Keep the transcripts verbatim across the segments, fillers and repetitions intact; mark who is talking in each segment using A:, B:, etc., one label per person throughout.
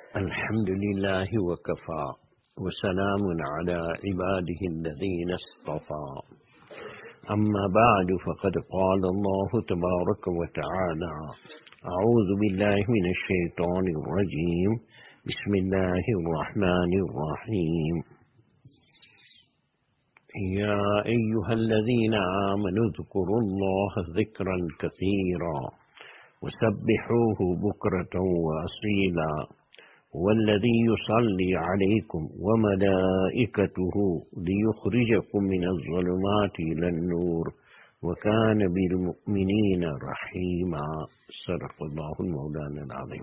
A: الحمد لله وكفى وسلام على عباده الذين اصطفى أما بعد فقد قال الله تبارك وتعالى أعوذ بالله من الشيطان الرجيم بسم الله الرحمن الرحيم يا أيها الذين آمنوا اذكروا الله ذكرا كثيرا وسبحوه بكرة وأصيلا والذي يصلي عليكم وملائكته ليخرجكم من الظلمات إلى النور وكان بالمؤمنين رحيما صدق الله المولانا العظيم.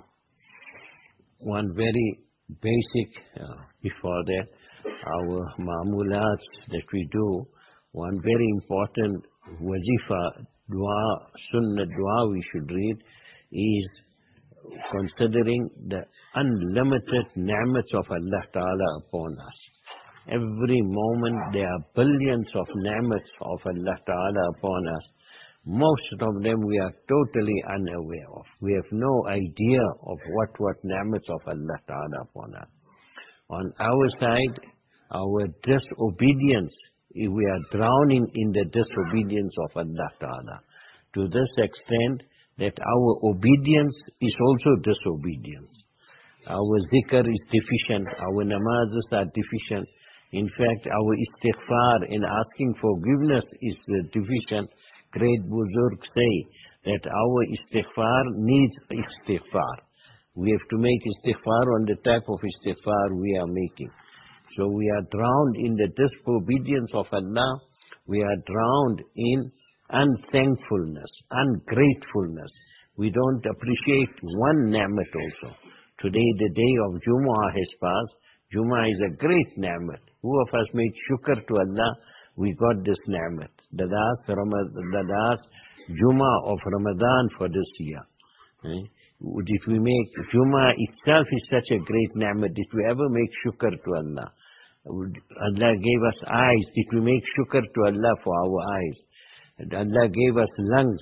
A: One very basic, uh, before that, our ma'mulat that we do, one very important wazifa, dua, sunnah dua we should read is considering the unlimited ni'mats of Allah Ta'ala upon us. Every moment there are billions of ni'mats of Allah Ta'ala upon us. Most of them we are totally unaware of. We have no idea of what what ni'mats of Allah Ta'ala upon us. On our side, our disobedience, we are drowning in the disobedience of Allah Ta'ala. To this extent that our obedience is also disobedience. Our zikr is deficient, our namazes are deficient. In fact, our istighfar in asking forgiveness is deficient. Great Buzurg say that our istighfar needs istighfar. We have to make istighfar on the type of istighfar we are making. So we are drowned in the disobedience of Allah. We are drowned in unthankfulness, ungratefulness. We don't appreciate one ni'mat also. Today the day of Jumu'ah has passed. Jumu'ah is a great ni'mat. Who of us made shukr to Allah? We got this ni'mat. The last, the last Jumu'ah of Ramadan for this year. Eh? If we make Jumu'ah itself is such a great ni'mat, did we ever make shukr to Allah? Allah gave us eyes. Did we make shukr to Allah for our eyes? Allah gave us lungs,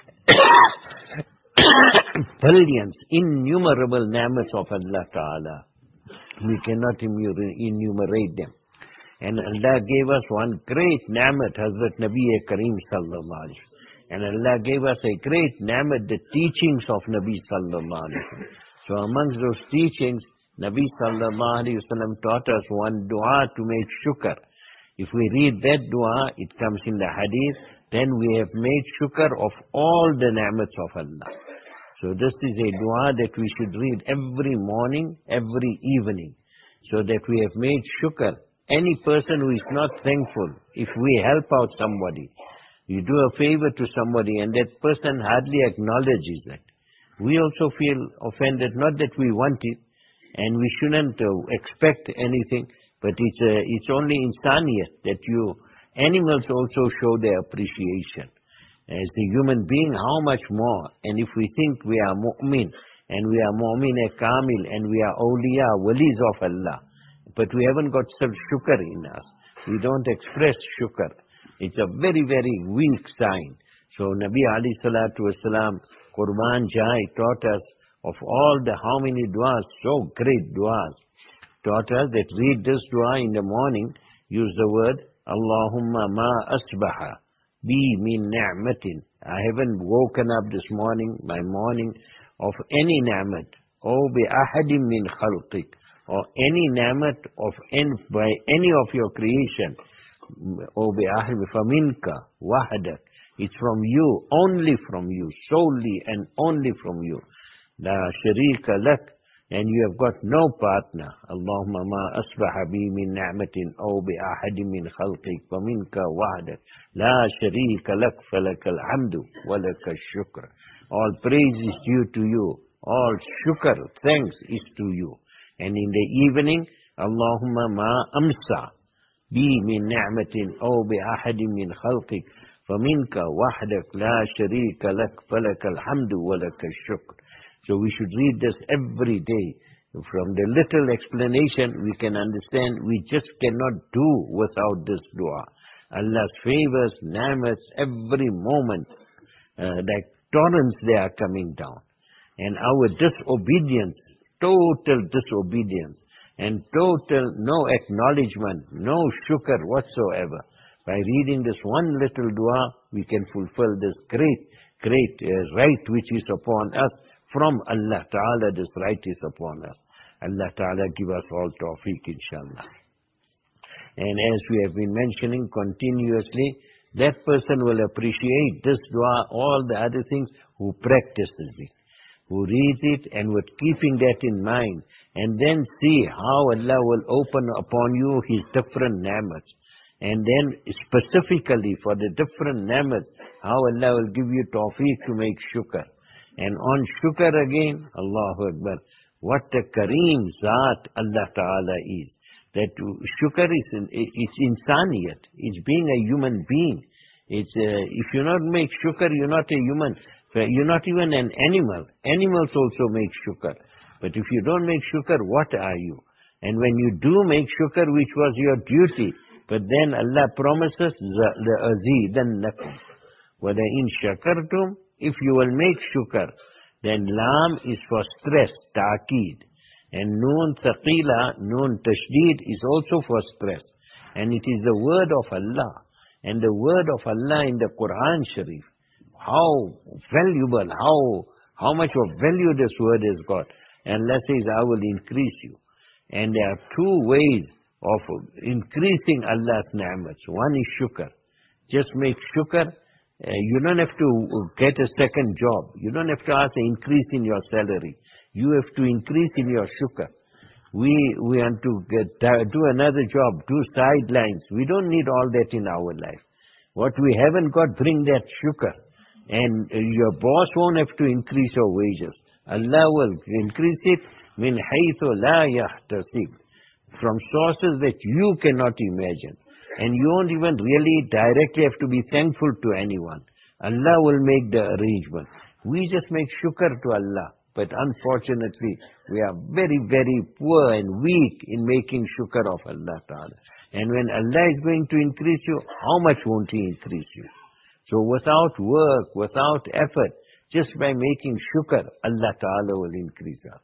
A: billions, innumerable ni'mats of Allah Ta'ala. We cannot enumerate them. And Allah gave us one great ni'mat, Hazrat Nabi Kareem Sallallahu Alaihi Wasallam. And Allah gave us a great ni'mat, the teachings of Nabi Sallallahu Alaihi Wasallam. So amongst those teachings, Nabi Sallallahu Alaihi Wasallam taught us one dua to make shukr. If we read that dua, it comes in the hadith, then we have made shukr of all the ni'mats of Allah. So this is a dua that we should read every morning, every evening, so that we have made shukr. Any person who is not thankful, if we help out somebody, you do a favor to somebody and that person hardly acknowledges it, we also feel offended, not that we want it, and we shouldn't uh, expect anything, but it's, uh, it's only insaniyat that you animals also show their appreciation. As a human being, how much more? And if we think we are mu'min, and we are mu'min kamil, and we are awliya, walis of Allah, but we haven't got some shukr in us. We don't express shukr. It's a very, very weak sign. So Nabi alayhi salatu wasalam, Qurban Jai taught us of all the how many du'as, so great du'as, taught us that read this du'a in the morning, use the word Allahumma ma asbaha bi min ni'matin. I haven't woken up this morning, my morning, of any ni'mat, or bi ahadim min khalqik, or any ni'mat of any, by any of your creation, or bi ahadim faminka wahdak. It's from you, only from you, solely and only from you. La sharika lak. And you have got no partner. Allahumma ma asbaha bi min ni'matin aw bi ahadin min khalqik wa minka wahdak la sharika lak falakal hamdu wa lakal shukr. All praise is due to you. All shukr, thanks is to you. And in the evening, Allahumma ma amsa bi min ni'matin aw bi ahadin min khalqik fa minka wahdak la sharika lak falakal hamdu wa lakal shukr. So we should read this every day. From the little explanation we can understand we just cannot do without this dua. Allah's favors, ni'mats, every moment, uh, like torrents they are coming down. And our disobedience total disobedience and total no acknowledgement, no shukr whatsoever. By reading this one little dua, we can fulfill this great, great uh, right which is upon us from Allah Ta'ala. This right is upon us. Allah Ta'ala give us all tawfiq, inshallah. And as we have been mentioning continuously, that person will appreciate this dua, all the other things, who practices it, who reads it and with keeping that in mind, and then see how Allah will open upon you His different ni'mats. And then specifically for the different ni'mats, how Allah will give you tawfiq to make shukr. And on shukr again, Allahu Akbar, what a kareem zat Allah Ta'ala is. That shukr is, it's insaniyat, it's being a human being. It's uh, if you not make shukr, you're not a human. You're not even an animal. Animals also make shukr. But if you don't make shukr, what are you? And when you do make shukr, which was your duty, but then Allah promises, لَأَزِيدَنَّكُمْ وَلَئِن شَكَرْتُمْ, if you will make shukr, then lam is for stress, ta'keed. And noon thaqila, noon tashdid is also for stress. And it is the word of Allah. And the word of Allah in the Quran Sharif, how valuable, how how much of value this word has got. And Allah says, I will increase you. And there are two ways of increasing Allah's ni'mats. One is shukr. Just make shukr. Uh, you don't have to get a second job. You don't have to ask an increase in your salary. You have to increase in your shukr. We we want to get, uh, do another job, do sidelines. We don't need all that in our life. What we haven't got, bring that shukr. And uh, your boss won't have to increase your wages. Allah will increase it min haythu la yahtasib, from sources that you cannot imagine. And you won't even really directly have to be thankful to anyone. Allah will make the arrangement. We just make shukr to Allah. But unfortunately, we are very, very poor and weak in making shukr of Allah Ta'ala. And when Allah is going to increase you, how much won't He increase you? So without work, without effort, just by making shukr, Allah Ta'ala will increase us.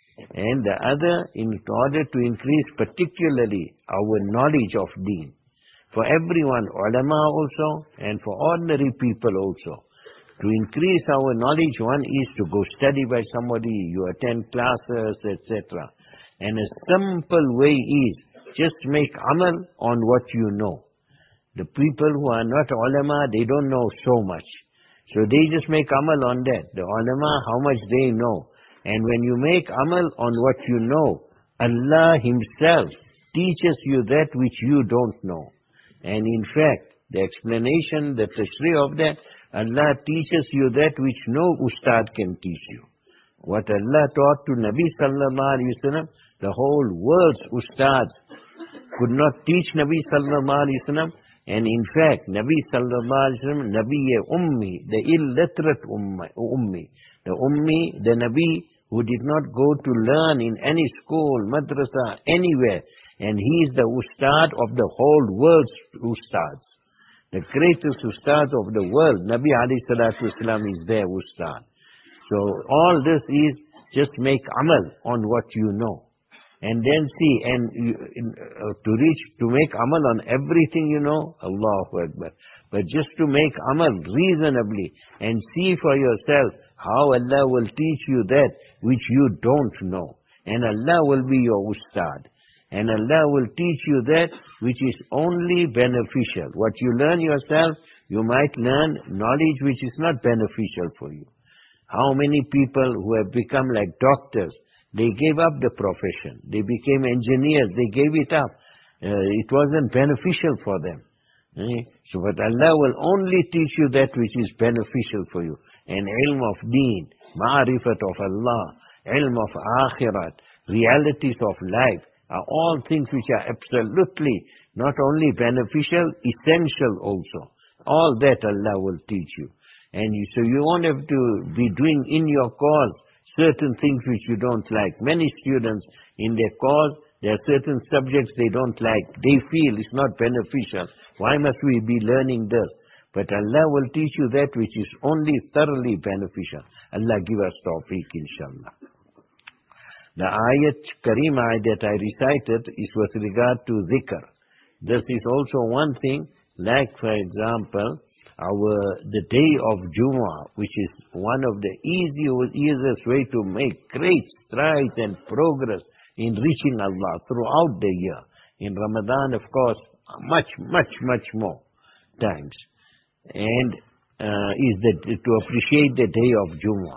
A: And the other, in order to increase particularly our knowledge of deen, for everyone, ulama also, and for ordinary people also, to increase our knowledge, one is to go study by somebody, you attend classes, et cetera. And a simple way is, just make amal on what you know. The people who are not ulama, they don't know so much. So they just make amal on that. The ulama, how much they know. And when you make amal on what you know, Allah Himself teaches you that which you don't know. And in fact, the explanation, the tashri of that, Allah teaches you that which no ustad can teach you. What Allah taught to Nabi sallallahu alayhi wa sallam, the whole world's ustads could not teach Nabi sallallahu alayhi wa sallam. And in fact, Nabi sallallahu alayhi wa sallam, Nabi ummi, the illiterate ummi, the ummi, the Nabi who did not go to learn in any school, madrasa, anywhere. And he is the ustad of the whole world's ustads. The greatest ustad of the world, Nabi alayhi salatu wasalam, is their ustad. So all this is just make amal on what you know. And then see, and you, in, uh, to reach, to make amal on everything you know, Allahu Akbar. But just to make amal reasonably and see for yourself how Allah will teach you that which you don't know. And Allah will be your ustad. And Allah will teach you that which is only beneficial. What you learn yourself, you might learn knowledge which is not beneficial for you. How many people who have become like doctors, they gave up the profession. They became engineers. They gave it up. Uh, it wasn't beneficial for them. Eh? So, but Allah will only teach you that which is beneficial for you. And ilm of deen, ma'rifat of Allah, ilm of akhirat, realities of life, are all things which are absolutely not only beneficial, essential also. All that Allah will teach you. And you, so you won't have to be doing in your cause certain things which you don't like. Many students in their cause, there are certain subjects they don't like. They feel it's not beneficial. Why must we be learning this? But Allah will teach you that which is only thoroughly beneficial. Allah give us tawfiq, inshallah. The ayat, Karima ayat that I recited is with regard to zikr. This is also one thing, like for example, our the day of Jummah, which is one of the easiest, easiest way to make great strides and progress in reaching Allah throughout the year. In Ramadan, of course, much, much, much more times. And uh, is that to appreciate the day of Jummah.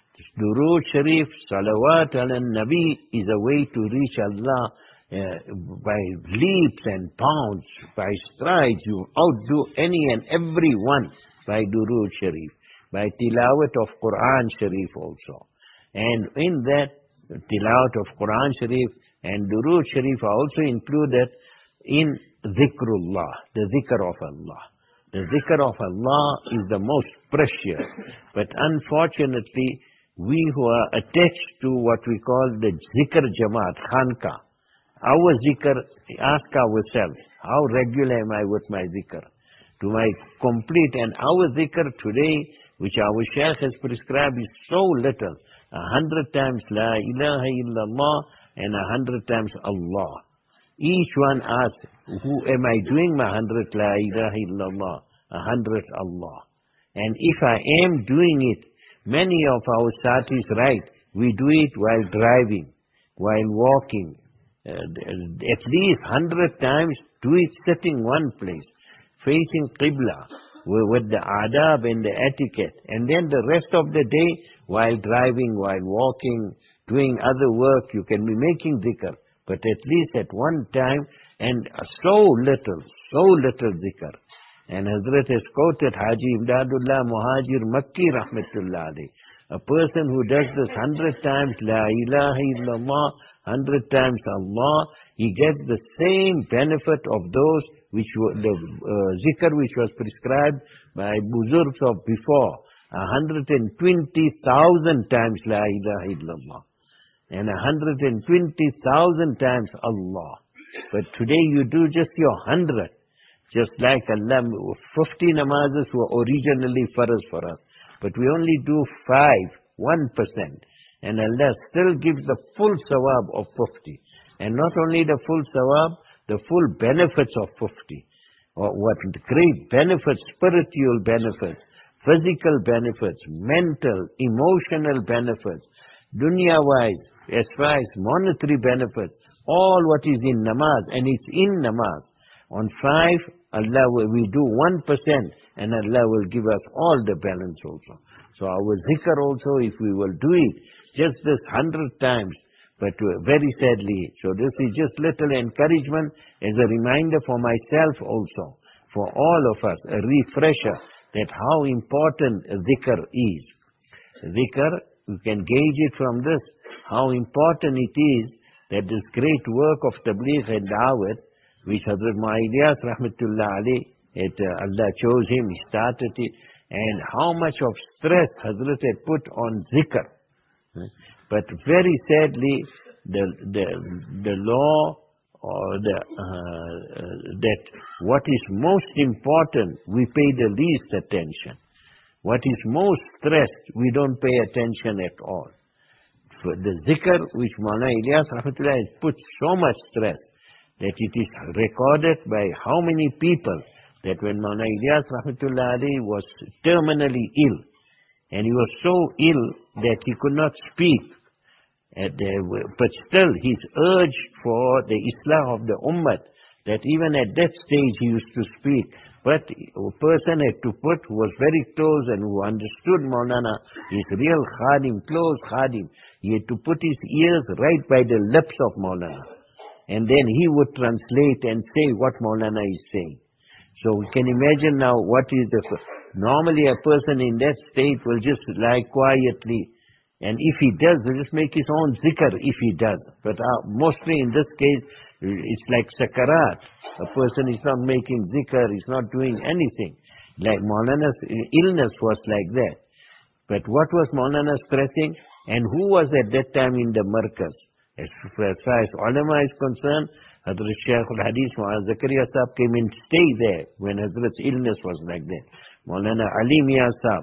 A: Durood Sharif, Salawat ala Nabi is a way to reach Allah uh, by leaps and bounds, by strides. You outdo any and every one by Durood Sharif, by Tilawat of Quran Sharif also. And in that Tilawat of Quran Sharif and Durood Sharif are also included in Zikrullah, the Zikr of Allah. The Zikr of Allah is the most precious, but unfortunately, we who are attached to what we call the Zikr Jamaat, Khanka, our Zikr, ask ourselves, how regular am I with my Zikr? To my complete, and our Zikr today, which our Shaykh has prescribed, is so little. A hundred times La ilaha illallah and a hundred times Allah. Each one asks, who am I doing my hundred La ilaha illallah, a hundred Allah? And if I am doing it, many of our satis write, we do it while driving, while walking. Uh, at least hundred times, do it sitting one place, facing Qibla, with the adab and the etiquette. And then the rest of the day, while driving, while walking, doing other work, you can be making dhikr. But at least at one time, and so little, so little dhikr. And Hazrat has quoted Haji Imdadullah Muhajir Makki Rahmatullah alayhi. A person who does this hundred times, La ilaha illallah, hundred times Allah, he gets the same benefit of those which were the uh, zikr which was prescribed by Buzurgs of before. A hundred and twenty thousand times La ilaha illallah. And a hundred and twenty thousand times Allah. But today you do just your hundred. Just like Allah, fifty namazes were originally farz for us. But we only do five, one percent. And Allah still gives the full sawab of fifty. And not only the full sawab, the full benefits of fifty. Or what great benefits, spiritual benefits, physical benefits, mental, emotional benefits, dunya-wise, as far as monetary benefits, all what is in namaz, and it's in namaz. On five, Allah will, we do one percent, and Allah will give us all the balance also. So our zikr also, if we will do it, just this hundred times, but very sadly, so this is just little encouragement as a reminder for myself also, for all of us, a refresher that how important zikr is. Zikr, you can gauge it from this, how important it is that this great work of tabligh and da'wat, which Hazrat Mu'ayyid Rahmatullah alayhi, it, uh, Allah chose him, he started it, and how much of stress Hazrat had put on zikr. But very sadly, the the the law or the uh, uh, that what is most important, we pay the least attention. What is most stressed, we don't pay attention at all. For the zikr, which Mawlana Ilyas Rahmatullah has put so much stress, that it is recorded by how many people that when Mawlana Ilyas Rahmatullah alayhi was terminally ill, and he was so ill that he could not speak, and, uh, but still his urge for the Islah of the Ummah, that even at that stage he used to speak, but a person had to put, who was very close and who understood Mawlana, his real khadim, close khadim, he had to put his ears right by the lips of Mawlana. And then he would translate and say what Mawlana is saying. So we can imagine now what is the... Normally a person in that state will just lie quietly. And if he does, he'll just make his own zikr if he does. But uh, mostly in this case, it's like sakarat. A person is not making zikr, he's not doing anything. Like Mawlana's illness was like that. But what was Mawlana stressing? And who was at that time in the markaz? As far as ulama is concerned, Hazrat Shaykh al-Hadith Mu'az Zakaria Sahib came and stayed there when Hazrat's illness was like that. Maulana Ali Mia Sahib,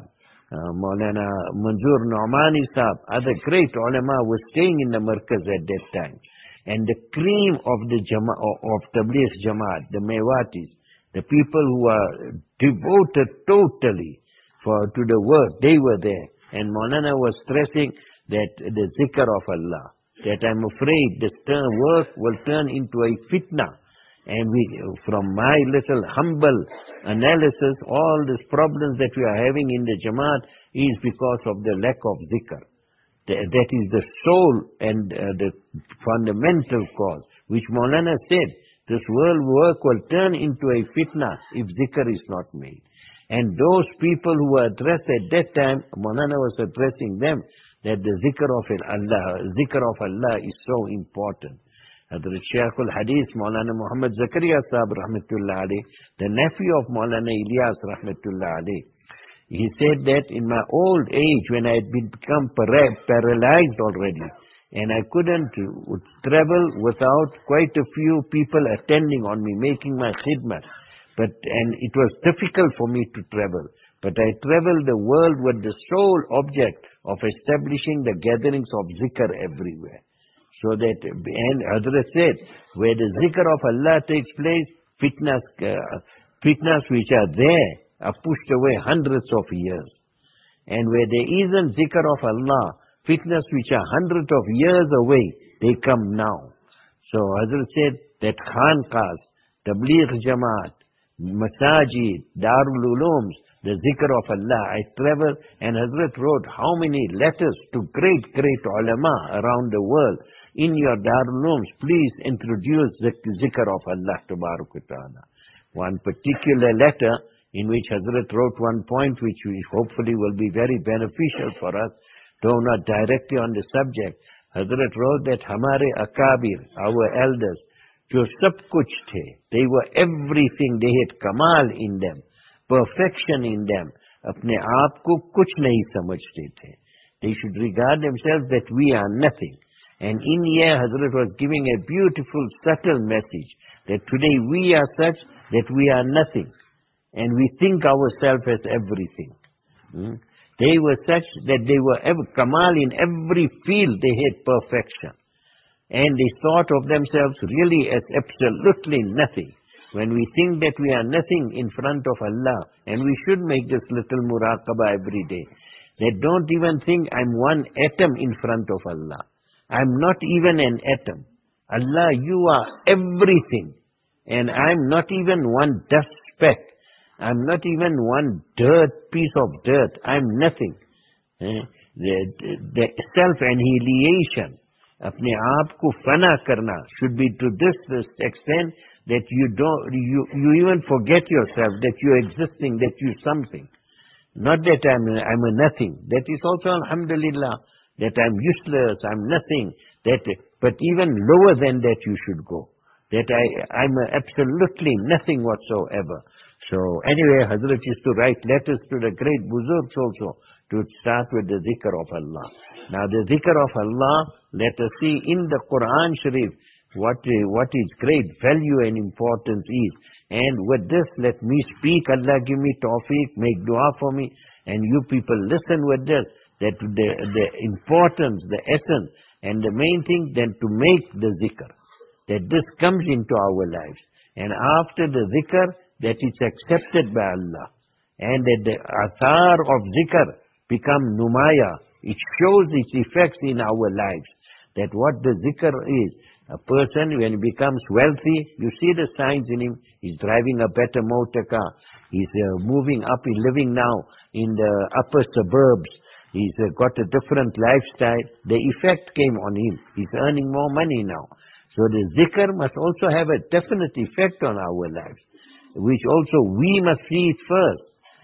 A: uh, Maulana Manzoor No'mani Sahab, other great ulama were staying in the Markaz at that time. And the cream of the Jama of Tabligh Jamaat, the Mewatis, the people who are devoted totally for to the work, they were there. And Maulana was stressing that the zikr of Allah, that I'm afraid this turn work will turn into a fitna. And we, from my little humble analysis, all these problems that we are having in the Jamaat is because of the lack of zikr. That is the soul and uh, the fundamental cause, which Maulana said, this world work will turn into a fitna if zikr is not made. And those people who were addressed at that time, Maulana was addressing them, that the zikr of Allah, zikr of Allah is so important. Hazrat Shaykh al-Hadith, Maulana Muhammad Zakaria Sahib Rahmatullah Alayh, the nephew of Maulana Ilyas Rahmatullah Alayh, he said that in my old age, when I had become para paralyzed already, and I couldn't travel without quite a few people attending on me, making my khidmat, but and it was difficult for me to travel. But I traveled the world with the sole object of establishing the gatherings of zikr everywhere. So that, and Hazrat said, where the zikr of Allah takes place, fitnas, uh, fitnas which are there are pushed away hundreds of years. And where there isn't zikr of Allah, fitnas which are hundreds of years away, they come now. So Hazrat said that Khanqahs, Tabligh Jamaat, Masajid, Darul Ulooms, the zikr of Allah. I traveled and Hazrat wrote how many letters to great, great ulama around the world. In your Darul Ulooms, please introduce the zikr of Allah Tabarak wa Ta'ala. One particular letter in which Hazrat wrote one point which we hopefully will be very beneficial for us, though not directly on the subject. Hazrat wrote that Hamare Akabir, our elders, jo sab kuch the, they were everything, they had kamal in them, perfection in them, apne aap ko kuch nahi samajhte the. They should regard themselves that we are nothing. And in here Hazrat was giving a beautiful, subtle message that today we are such that we are nothing. And we think ourselves as everything. Hmm? They were such that they were ever, kamal in every field, they had perfection. And they thought of themselves really as absolutely nothing. When we think that we are nothing in front of Allah, and we should make this little muraqabah every day, they don't even think I'm one atom in front of Allah. I'm not even an atom. Allah, you are everything. And I'm not even one dust speck. I'm not even one dirt, piece of dirt. I'm nothing. Eh? The, the self-annihilation, apne aap ko fana karna, should be to this, this extent that you don't, you, you even forget yourself, that you're existing, that you're something. Not that I'm, I'm a nothing. That is also alhamdulillah, that I'm useless, I'm nothing. That, but even lower than that you should go. That I, I'm absolutely nothing whatsoever. So anyway, Hazrat used to write letters to the great Buzurgs also to start with the zikr of Allah. Now the zikr of Allah, let us see in the Quran Sharif what, what its great value and importance is. And with this, let me speak. Allah give me tawfiq, make dua for me. And you people listen with this, that the, the importance, the essence, and the main thing then to make the zikr. That this comes into our lives. And after the zikr, that it's accepted by Allah. And that the athar of zikr become numaya. It shows its effects in our lives. That what the zikr is. A person, when he becomes wealthy, you see the signs in him. He's driving a better motor car. He's uh, moving up, he's living now in the upper suburbs. He's uh, got a different lifestyle. The effect came on him. He's earning more money now. So the zikr must also have a definite effect on our lives, which also we must see it first.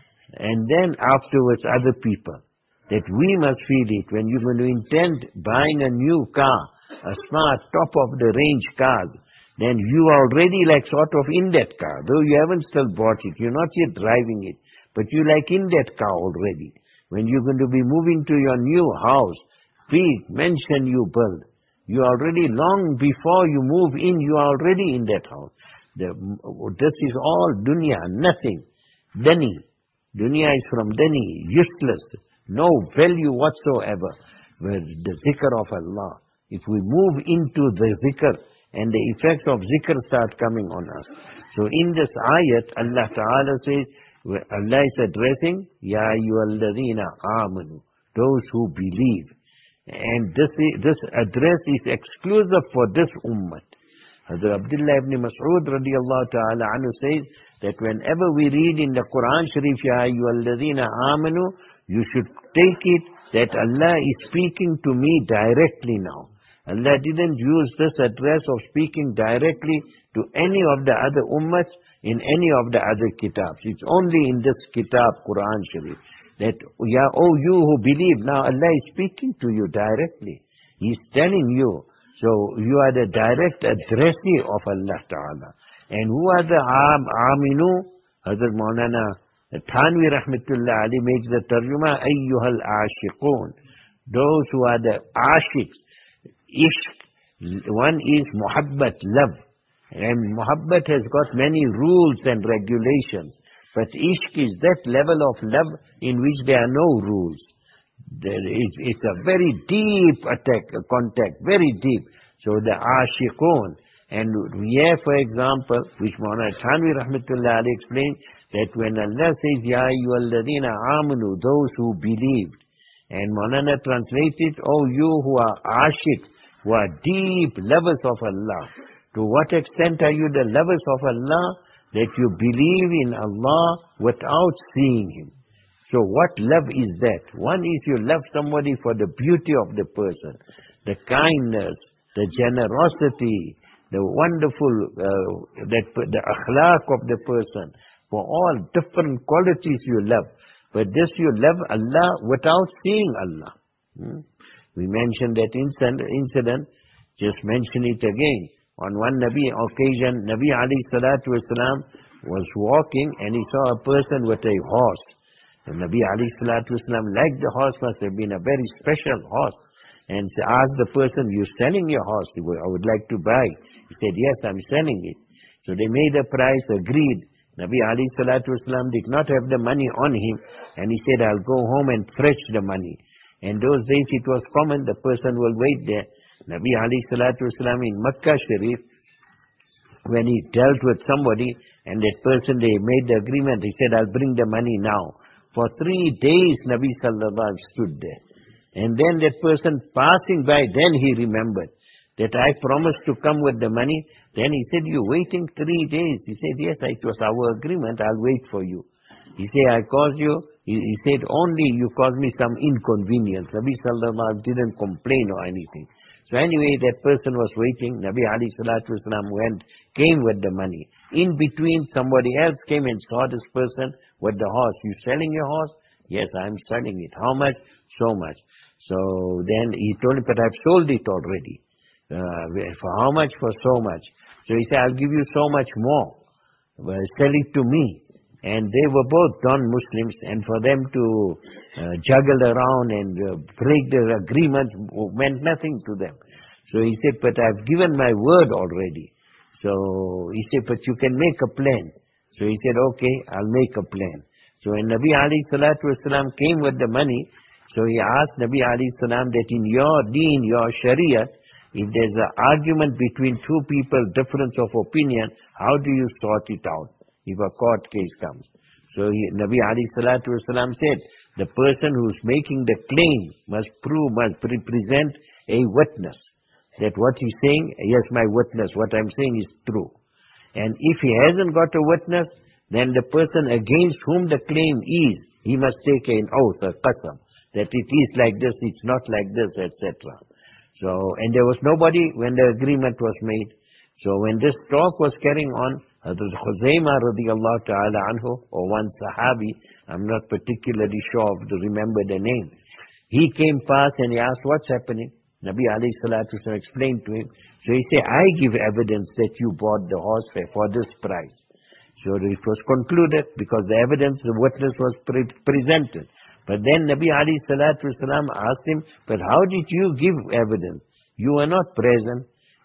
A: And then afterwards other people. That we must feel it. When you're going to intend buying a new car, a smart, top-of-the-range car, then you are already like sort of in that car. Though you haven't still bought it, you're not yet driving it, but you're like in that car already. When you're going to be moving to your new house, please mention you build. You already, long before you move in, you are already in that house. The, this is all dunya, nothing. Dani. Dunya is from Dani, useless, no value whatsoever. Where the zikr of Allah, if we move into the zikr, and the effects of zikr start coming on us. So in this ayat, Allah Ta'ala says, Allah is addressing, Ya ayyuhalladhina amanu, those who believe. And this, this address is exclusive for this ummah. Hazrat Abdullah ibn Mas'ud radiallahu ta'ala anhu says that whenever we read in the Quran Sharif, Ya ayyuhalladhina amanu, you should take it that Allah is speaking to me directly now. Allah didn't use this address of speaking directly to any of the other ummahs in any of the other kitabs. It's only in this kitab, Quran Sharif, that, yeah, oh, you who believe, now Allah is speaking to you directly. He's telling you. So you are the direct addressee of Allah Ta'ala. And who are the am, aminu? Hazrat Maulana Thanvi Rahmatullah Ali makes the tarjuma, ayyuhal ashiqun. Those who are the ashiqs. Ishq. One is muhabbat, love. And muhabbat has got many rules and regulations. But ishq is that level of love in which there are no rules. There is, it's a very deep attack, contact, very deep. So the ashiqun. And here, for example, which Maulana Thanvi Rahmatullah Ali explained, that when Allah says, Ya ayyuhalladhina amanu, those who believed. And Maulana translated, oh, you who are ashiq, who are deep lovers of Allah. To what extent are you the lovers of Allah? That you believe in Allah without seeing Him. So what love is that? One is you love somebody for the beauty of the person, the kindness, the generosity, the wonderful, uh, that the akhlaq of the person. For all different qualities you love. But this you love Allah without seeing Allah. Hmm? We mentioned that incident, just mention it again. On one Nabi occasion, Nabi alayhi salatu wasalam was walking and he saw a person with a horse. And Nabi alayhi salatu wasalam liked the horse, must have been a very special horse. And asked the person, you selling your horse? I would like to buy. He said, yes, I'm selling it. So they made a price, agreed. Nabi alayhi salatu wasalam did not have the money on him. And he said, I'll go home and fetch the money. And those days it was common, the person will wait there. Nabi alayhi salatu wasalam in Makkah Sharif, when he dealt with somebody, and that person, they made the agreement, he said, I'll bring the money now. For three days, Nabi sallallahu alaihi wasallam stood there. And then that person passing by, then he remembered that I promised to come with the money. Then he said, you waiting three days? He said, yes, it was our agreement, I'll wait for you. He said, I caused you. He, he said, only you caused me some inconvenience. Nabi sallallahu alaihi wasallam didn't complain or anything. So anyway, that person was waiting. Nabi alayhi salatu wasalam went, came with the money. In between, somebody else came and saw this person with the horse. You selling your horse? Yes, I'm selling it. How much? So much. So then he told him, but I've sold it already. Uh, for how much? For so much. So he said, I'll give you so much more. Well, sell it to me. And they were both non-Muslims, and for them to uh, juggle around and uh, break their agreement meant nothing to them. So he said, but I've given my word already. So he said, but you can make a plan. So he said, okay, I'll make a plan. So when Nabi alayhi salatu wasalam came with the money, so he asked Nabi alayhi salam that in your deen, your sharia, if there's an argument between two people, difference of opinion, how do you sort it out if a court case comes? So he, Nabi alayhi salatu wasalam said, the person who's making the claim must prove, must pre- present a witness. That what he's saying, yes, my witness, what I'm saying is true. And if he hasn't got a witness, then the person against whom the claim is, he must take an oath, a qasam, that it is like this, it's not like this, et cetera. So, and there was nobody when the agreement was made. So when this talk was carrying on, Hazrat Khuzaymah radiallahu ta'ala anhu, or one Sahabi, I'm not particularly sure of to remember the name. He came past and he asked, what's happening? Nabi alayhi salatu wasallam explained to him. So he said, I give evidence that you bought the horse for this price. So it was concluded because the evidence, the witness was pre- presented. But then Nabi alayhi salatu wasallam asked him, but how did you give evidence? You were not present.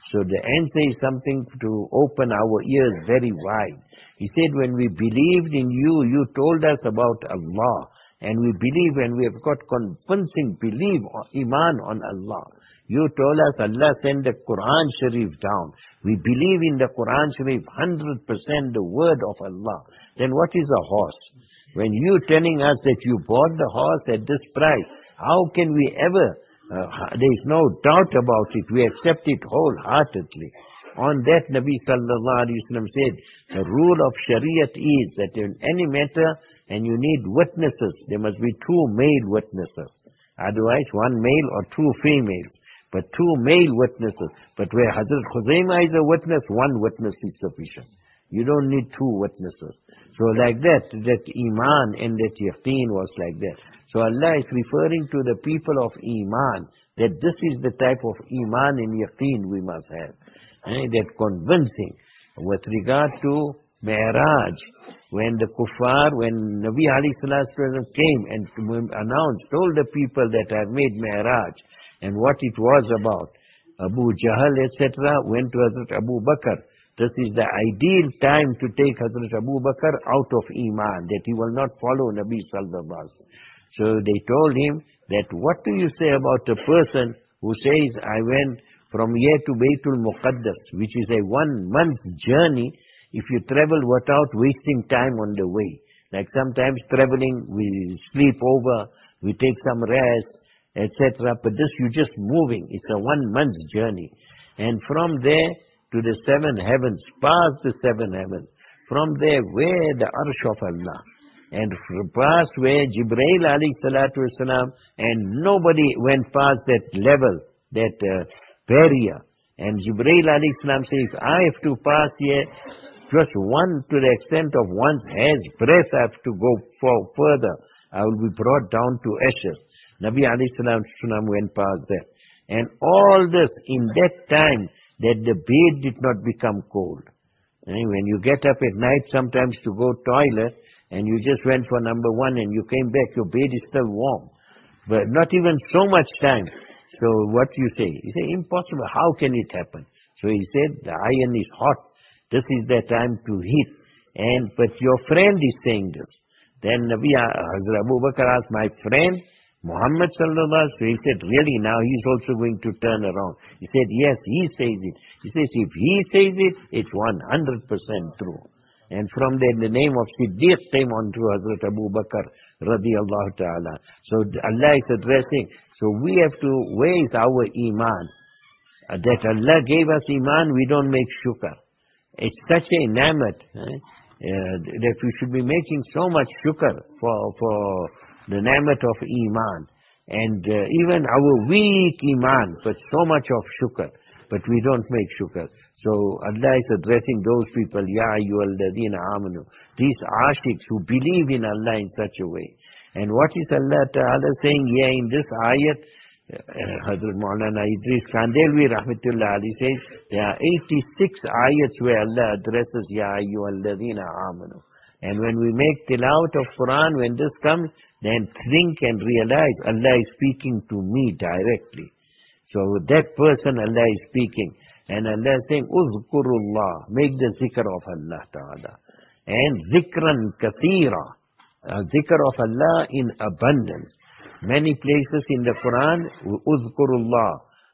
A: So the answer is something to open our ears very wide. He said, when we believed in you, you told us about Allah. And we believe, and we have got convincing belief, iman on Allah. You told us Allah sent the Quran Sharif down. We believe in the Quran Sharif, one hundred percent the word of Allah. Then what is a horse? When you telling us that you bought the horse at this price, how can we ever, uh, there is no doubt about it, we accept it wholeheartedly. On that, Nabi sallallahu alayhi wa sallam said, the rule of Shariat is that in any matter, and you need witnesses, there must be two male witnesses. Otherwise, one male or two females. But two male witnesses. But where Hazrat Khuzaimah is a witness, one witness is sufficient. You don't need two witnesses. So like that, that Iman and that Yaqeen was like that. So Allah is referring to the people of Iman, that this is the type of Iman and Yaqeen we must have. Eh, that convincing. With regard to Mi'raj, when the kuffar, when Nabi alayhi salatu wasallam came and announced, told the people that I have made Mi'raj, and what it was about, Abu Jahl, et cetera, went to Hazrat Abu Bakr. This is the ideal time to take Hazrat Abu Bakr out of Iman, that he will not follow Nabi sallallahu alaihi wasallam. So they told him that, what do you say about a person who says, I went from here to Baytul Muqaddas, which is a one month journey, if you travel without wasting time on the way. Like sometimes traveling, we sleep over, we take some rest, et cetera. But this you're just moving. It's a one month journey. And from there to the seven heavens, past the seven heavens. From there, where the Arsh of Allah. And past where Jibreel alayhi salatu wasalam, and nobody went past that level, that uh, barrier. And Jibreel alayhi salam says, I have to pass here just one, to the extent of one's hair's breadth, I have to go for further. I will be brought down to ashes. Nabi alayhi salam went past that. And all this in that time that the bed did not become cold. And when you get up at night sometimes to go toilet, and you just went for number one and you came back, your bed is still warm. But not even so much time. So what you say? You say, impossible. How can it happen? So he said, the iron is hot. This is the time to heat. And but your friend is saying this. Then Nabi Hazrat Abu Bakr asked, my friend, Muhammad sallallahu alaihi wasallam, he said, really now he's also going to turn around. He said, yes, he says it. He says, if he says it, it's one hundred percent true. And from there the name of Siddiq came on to Hazrat Abu Bakr radiyallahu ta'ala. So Allah is addressing. So we have to, where is our Iman? Uh, that Allah gave us Iman, we don't make shukr. It's such a namat eh? uh, that we should be making so much shukr for, for the namat of Iman. And uh, even our weak Iman, but so much of shukr. But we don't make shukr. So Allah is addressing those people, Ya ayyuhalladhina amanu, these ashiks who believe in Allah in such a way. And what is Allah Ta'ala saying here in this ayat? Uh, Hazrat Maulana Idris Kandhelwi Rahmatullah Ali says, there are eighty-six ayats where Allah addresses Ya ayyuhalladhina amanu. And when we make tilawat of Quran, when this comes, then think and realize Allah is speaking to me directly. So that person Allah is speaking. And Allah is saying, Uzkurullah, make the zikr of Allah Ta'ala. And zikran kathira, uh, zikr of Allah in abundance. Many places in the Quran, Uzkurullah,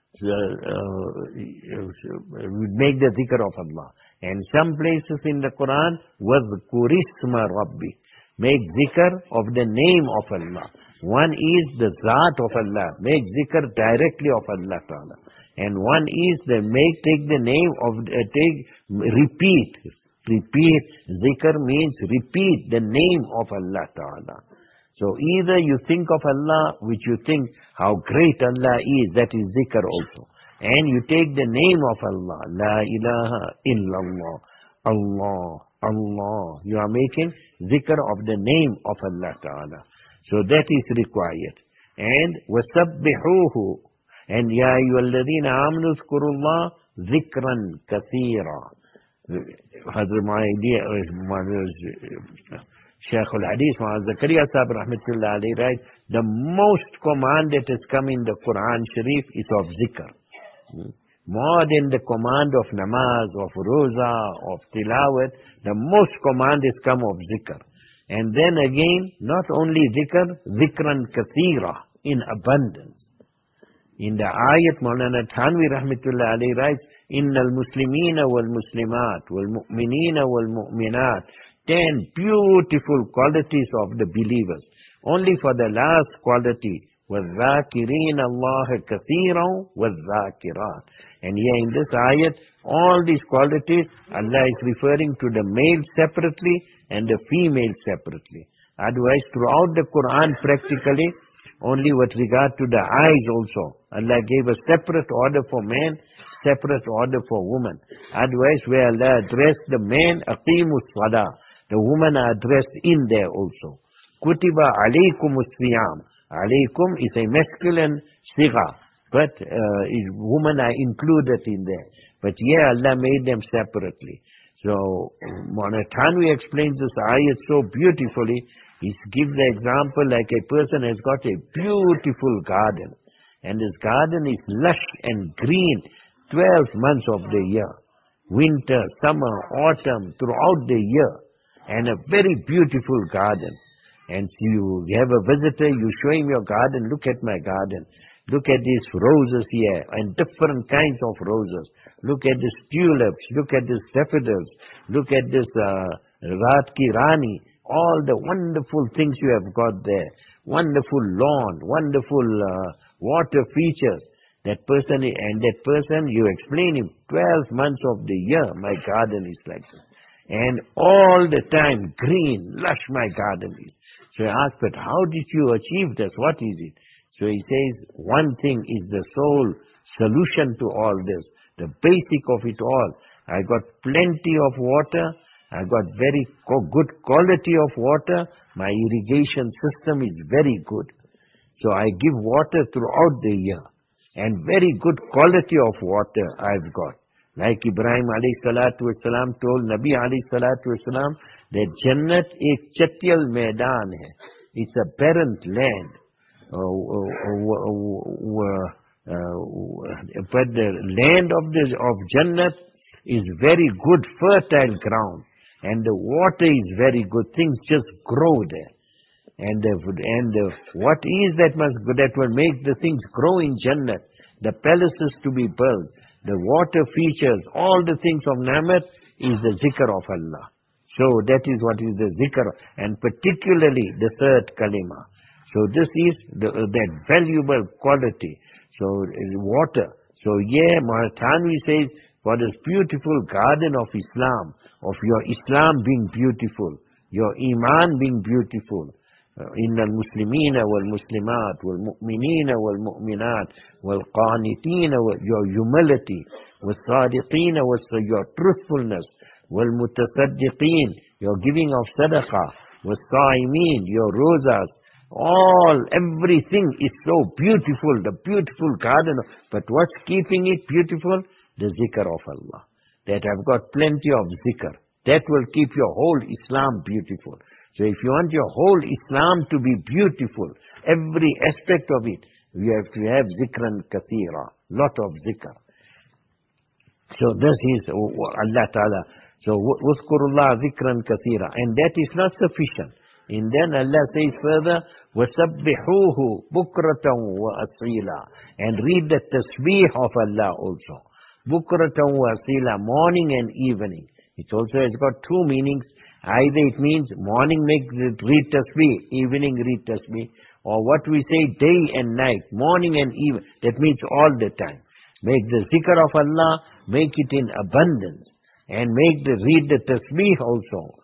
A: uh, uh, make the zikr of Allah. And some places in the Quran, Wazkurisma Rabbi, make zikr of the name of Allah. One is the Zat of Allah, make zikr directly of Allah Ta'ala. And one is the make, take the name of, uh, take, repeat, repeat, zikr means repeat the name of Allah Ta'ala. So either you think of Allah, which you think how great Allah is, that is zikr also. And you take the name of Allah, La ilaha illallah, Allah, Allah. You are making zikr of the name of Allah Ta'ala. So that is required. And وَسَبِّحُوهُ, and Ya ayyuhalladhina amanu zkurullah zikran kathira. Hazrat my idea, Shaykh al-Hadith, Zakaria Sahib Rahmatullah alayhi, right? The most command that has come in the Quran Sharif is of zikr. More than the command of namaz, of roza, of tilawat, the most command is come of zikr. And then again, not only zikr, zikran kathira, in abundance. In the ayat, Maulana Thanvi Rahmatullah alayhi writes, Innal Muslimina wal Muslimat, wal Mu'minina wal Mu'minat, ten beautiful qualities of the believers. Only for the last quality, وَالذَّاكِرِينَ اللَّهَ كَثِيرًا وَالذَّاكِرَاتِ. And here in this ayat, all these qualities, Allah is referring to the male separately and the female separately. Otherwise, throughout the Quran practically, only with regard to the eyes also, Allah gave a separate order for man, separate order for woman. Otherwise, where Allah addressed the man, aqimus salah, the women are addressed in there also. Kutiba alaykumus siyam. Alaykum is a masculine sigha, but uh, is, women are included in there. But here Allah made them separately. So, Maulana Thanvi explains this ayat so beautifully. He gives the example like a person has got a beautiful garden, and his garden is lush and green twelve months of the year. Winter, summer, autumn, throughout the year. And a very beautiful garden. And you have a visitor, you show him your garden, look at my garden. Look at these roses here, and different kinds of roses. Look at these tulips, look at these daffodils, look at this uh, Raat Ki Rani, all the wonderful things you have got there. Wonderful lawn, wonderful uh, water features. That person, and that person, you explain him, twelve months of the year, my garden is like this. And all the time, green, lush my garden is. So I ask, but how did you achieve this? What is it? So he says, one thing is the sole solution to all this, the basic of it all. I got plenty of water, I got very good quality of water, my irrigation system is very good. So I give water throughout the year, and very good quality of water I've got. Like Ibrahim alayhi salatu wasalam told Nabi alayhi salatu wasalam that Jannat ek chatyal maidan hai. It's a barren land. Uh, uh, uh, uh, but the land of the of Jannat is very good fertile ground, and the water is very good. Things just grow there. And uh, and uh, what is that must that will make the things grow in Jannat? The palaces to be built, the water features, all the things of Namat is the zikr of Allah. So that is what is the zikr, and particularly the third kalima. So this is the, uh, that valuable quality. So uh, water. So yeah, Maulana Thanvi says, for this beautiful garden of Islam, of your Islam being beautiful, your Iman being beautiful, إن المسلمين والمسلمات والمؤمنين والمؤمنات والقانتين your humility والصادقين your truthfulness والمتصدقين your giving of sadaqah والصائمين your rosas, all everything is so beautiful, the beautiful garden. But what's keeping it beautiful? The zikr of Allah. That I've got plenty of zikr. That will keep your whole Islam beautiful. So if you want your whole Islam to be beautiful, every aspect of it, you have to have zikran kathira, lot of zikr. So this is Allah Ta'ala. So wazkurullah zikran kathira. And that is not sufficient. And then Allah says further, وَسَبِّحُوهُ بُكْرَةً وَأَصِيلًا. And read the tasbih of Allah also. بُكْرَةً وَأَصِيلًا, morning and evening. It also has got two meanings. Either it means morning make read tasbih, evening read tasbih, or what we say day and night, morning and evening. That means all the time. Make the zikr of Allah, make it in abundance, and make the read the tasbih also.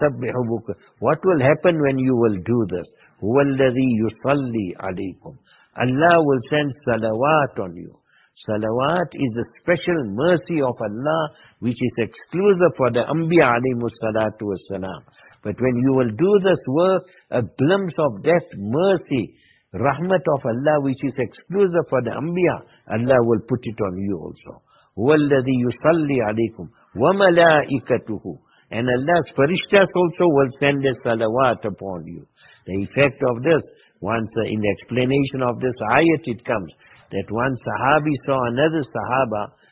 A: What will happen when you will do this? هُوَ الَّذِي يُصَلِّي عَلَيْكُمْ. Allah will send salawat on you. Salawat is a special mercy of Allah which is exclusive for the Anbiya alayhimus salatu wassalam. But when you will do this work, a glimpse of that mercy, rahmat of Allah which is exclusive for the Anbiya, Allah will put it on you also. هُوَ الَّذِي يُصَلِّي عَلَيْكُمْ وَمَلَائِكَتُهُ. And Allah's farishtas also will send a salawat upon you. The effect of this, once uh, in the explanation of this ayat it comes, that one Sahabi saw another Sahaba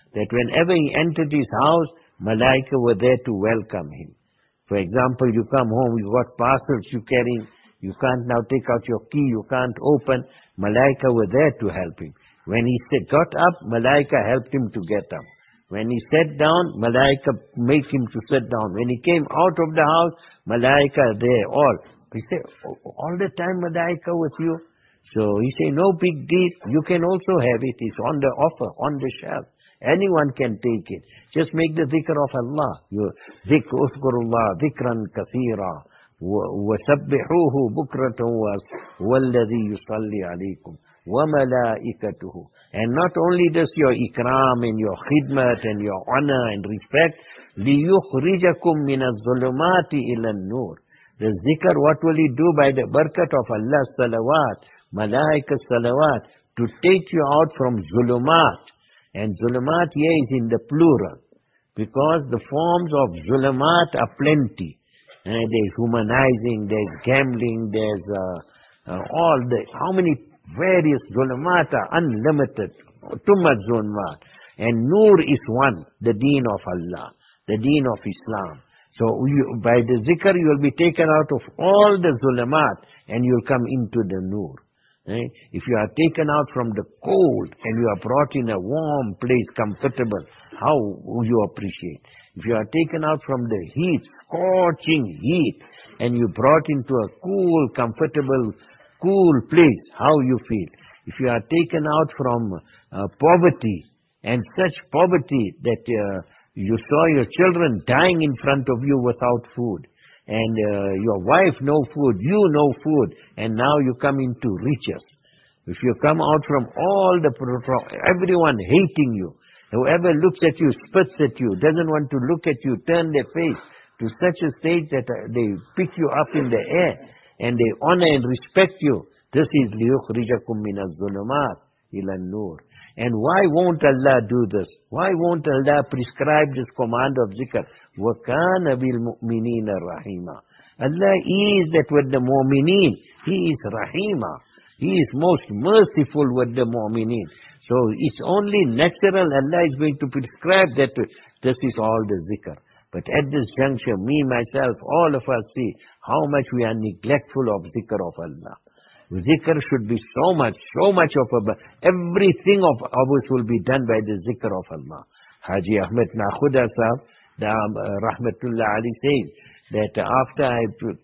A: that whenever he entered his house, Malaika were there to welcome him. For example, you come home, you got parcels you carrying, you can't now take out your key, you can't open, Malaika were there to help him. When he said, got up, Malaika helped him to get up. When he sat down, Malaika made him to sit down. When he came out of the house, Malaika there, all. He said, all the time Malaika with you? So he said, no big deal. You can also have it. It's on the offer, on the shelf. Anyone can take it. Just make the dhikr of Allah. You dhikr, uzkurullah, dhikran kathira. وَسَبِّحُوهُ بُكْرَةً وَالَّذِي يُصَلِّي عَلَيْكُمْ وَمَلَائِكَتُهُ. And not only does your ikram and your khidmat and your honor and respect, لِيُخْرِجَكُمْ مِنَ الظُّلُمَاتِ إِلَى النُّورِ. The zikr, what will he do by the barakat of Allah's salawat, malaika's salawat, to take you out from zulumat. And zulumat here is in the plural, because the forms of zulumat are plenty. Uh, there's humanizing, there's gambling, there's uh, uh, all the, how many various zulumat are unlimited, too much zulumat. And nur is one, the deen of Allah, the deen of Islam. So you, by the zikr you will be taken out of all the zulumat and you will come into the nur. Right? If you are taken out from the cold and you are brought in a warm place, comfortable, how you appreciate. If you are taken out from the heat, scorching heat, and you brought into a cool, comfortable, cool place, how you feel. If you are taken out from uh, poverty, and such poverty that uh, you saw your children dying in front of you without food, and uh, your wife no food, you no food, and now you come into riches. If you come out from all the, from everyone hating you, whoever looks at you, spits at you, doesn't want to look at you, turn their face to such a state that uh, they pick you up in the air, and they honor and respect you. This is لِيُخْرِجَكُمْ مِنَ الظُّلُمَاتِ إِلَى النُّورِ. And why won't Allah do this? Why won't Allah prescribe this command of zikr? وَكَانَ بِالْمُؤْمِنِينَ رَحِيمًا. Allah is that with the mu'mineen. He is rahima. He is most merciful with the mu'mineen. So it's only natural Allah is going to prescribe that this is all the zikr. But at this juncture, me, myself, all of us see how much we are neglectful of zikr of Allah. Zikr should be so much, so much of a, everything of ours will be done by the zikr of Allah. Haji Ahmed Nakhuda Sahab, the um, uh, Rahmatullah Ali says that after I,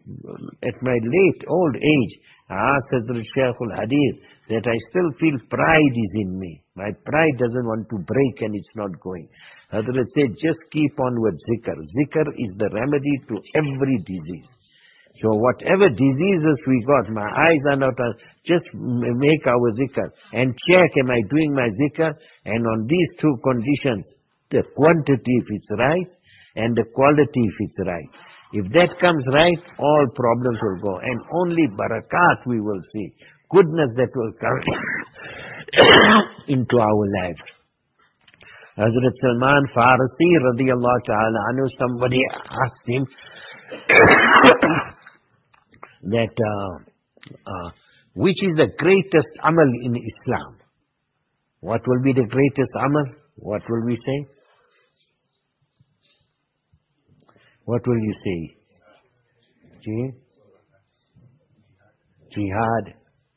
A: at my late old age, I asked Hazrat Shaykh al-Hadith that I still feel pride is in me. My pride doesn't want to break and it's not going. Hazrat said, just keep on with zikr. Zikr is the remedy to every disease. So whatever diseases we got, my eyes are not, just make our zikr and check, am I doing my zikr? And on these two conditions, the quantity if it's right and the quality if it's right. If that comes right, all problems will go. And only barakat we will see. Goodness that will come into our lives. Hazrat Salman Farsi radiyallahu ta'ala anhu, somebody asked him that uh, uh, which is the greatest amal in Islam? What will be the greatest amal? What will we say? What will you say? Jihad. Jihad.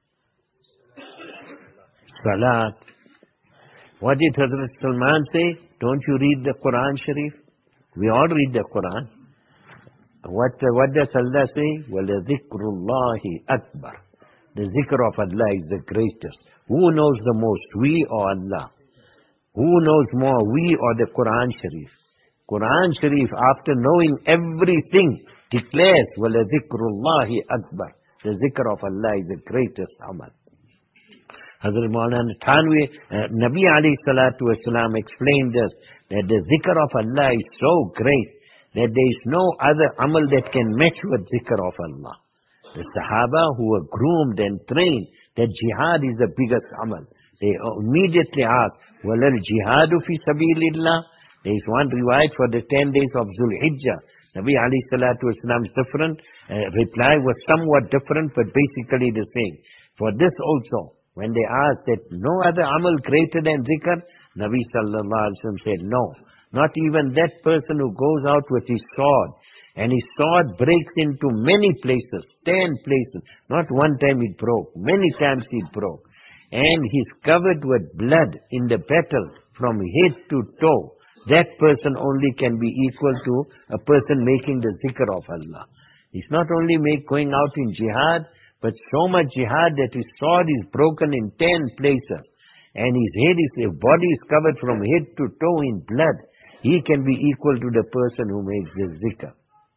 A: Salat. What did Hazrat Salman say? Don't you read the Quran Sharif? We all read the Quran. What, uh, what does Allah say? وَلَذِكْرُ اللَّهِ أَكْبَرُ. The zikr of Allah is the greatest. Who knows the most? We or Allah? Who knows more? We or the Quran Sharif? Quran Sharif, after knowing everything, declares وَلَذِكْرُ اللَّهِ أَكْبَرُ. The zikr of Allah is the greatest amal. Hazrat Maulana Thanvi, uh, Nabi alayhi salatu wasalam explained this, that the zikr of Allah is so great that there is no other amal that can match with zikr of Allah. The Sahaba who were groomed and trained that jihad is the biggest amal, they immediately asked, وَلَا الْجِهَادُ فِي سَبِيلِ اللَّهِ. There is one riwayat for the ten days of Zul Hijjah. Nabi alayhi salatu wasalam's different uh, reply was somewhat different, but basically the same. For this also, when they asked that no other amal greater than zikr, Nabi sallallahu alaihi wasallam said, no. Not even that person who goes out with his sword, and his sword breaks into many places, ten places. Not one time it broke, many times it broke. And he's covered with blood in the battle from head to toe. That person only can be equal to a person making the zikr of Allah. He's not only make, going out in jihad, but so much jihad that his sword is broken in ten places. And his head is, his body is covered from head to toe in blood. He can be equal to the person who makes the zikr.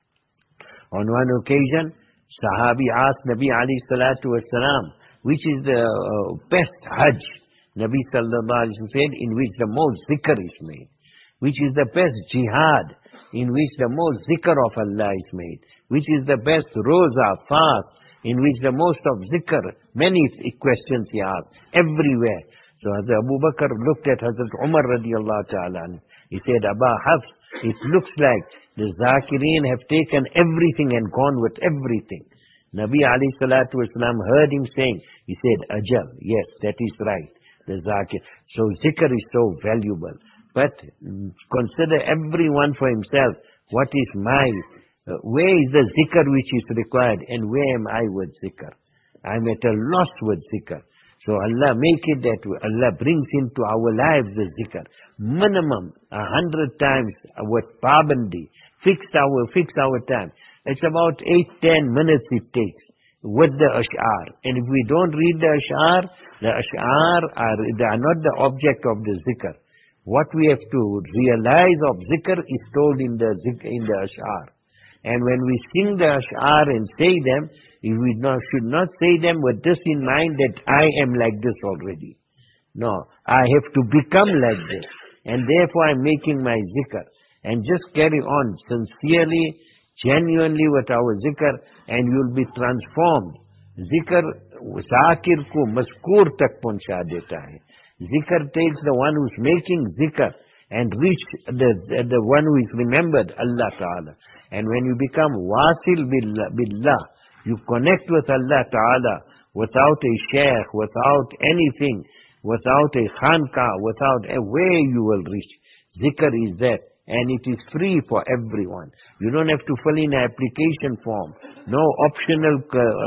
A: On one occasion, Sahabi asked Nabi alayhi salatu wasalam, which is the uh, best hajj? Nabi sallallahu alayhi wa said, in which the most zikr is made. Which is the best jihad, in which the most zikr of Allah is made. Which is the best roza, fast, in which the most of zikr. Many questions he asked, everywhere. So Hazrat Abu Bakr looked at Hazrat Umar radiallahu ta'ala. He said, Aba Hafs, it looks like the Zakireen have taken everything and gone with everything. Nabi alayhi salatu wasalam heard him saying, he said, Ajal, yes, that is right. The Zakir. So zikr is so valuable. But consider everyone for himself. What is my, uh, where is the zikr which is required, and where am I with zikr? I'm at a loss with zikr. So Allah make it that Allah brings into our lives the zikr. Minimum a hundred times with pabandi. Fixed our, fix our time. It's about eight, ten minutes it takes with the ash'ar. And if we don't read the ash'ar, the ash'ar are, they are not the object of the zikr. What we have to realize of zikr is told in the zikr, in the ash'ar. And when we sing the ash'ar and say them, we not, should not say them with this in mind that I am like this already. No, I have to become like this. And therefore I am making my zikr. And just carry on sincerely, genuinely with our zikr, and you will be transformed. Zikr, zakir ko maskur tak puncha deta hai. Zikr takes the one who's making zikr and reach the, the, the one who is remembered, Allah Ta'ala. And when you become wasil billah, you connect with Allah Ta'ala without a sheikh, without anything, without a khanka, without a way you will reach. Zikr is that. And it is free for everyone. You don't have to fill in an application form. No optional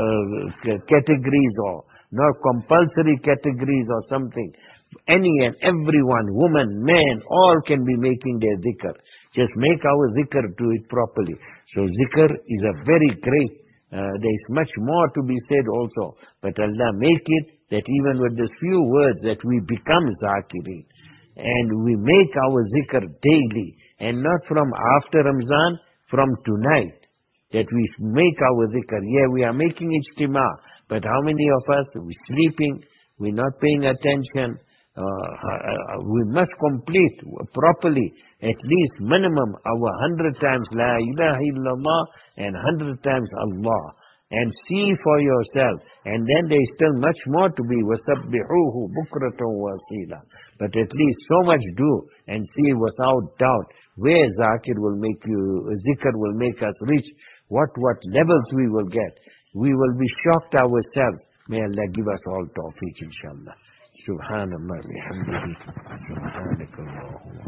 A: uh, categories or no compulsory categories or something. Any and everyone, woman, man, all can be making their zikr. Just make our zikr, do it properly. So zikr is a very great, uh, there is much more to be said also. But Allah make it that even with these few words that we become zakirin. And we make our zikr daily. And not from after Ramzan, from tonight. That we make our zikr. Yeah, we are making ijtima. But how many of us, we're sleeping, we're not paying attention. Uh, uh, we must complete properly, at least minimum, our hundred times La ilaha illallah and hundred times Allah. And see for yourself. And then there is still much more to be. وَسَبِّحُوهُ بُكْرَةً وَأَصِيلًا. But at least so much do and see without doubt where zakir will make you, zikr will make us reach, what, what levels we will get. We will be shocked ourselves. May Allah give us all tawfiq, inshallah. Subhanallah, bihamdihi, subhanakallahumma.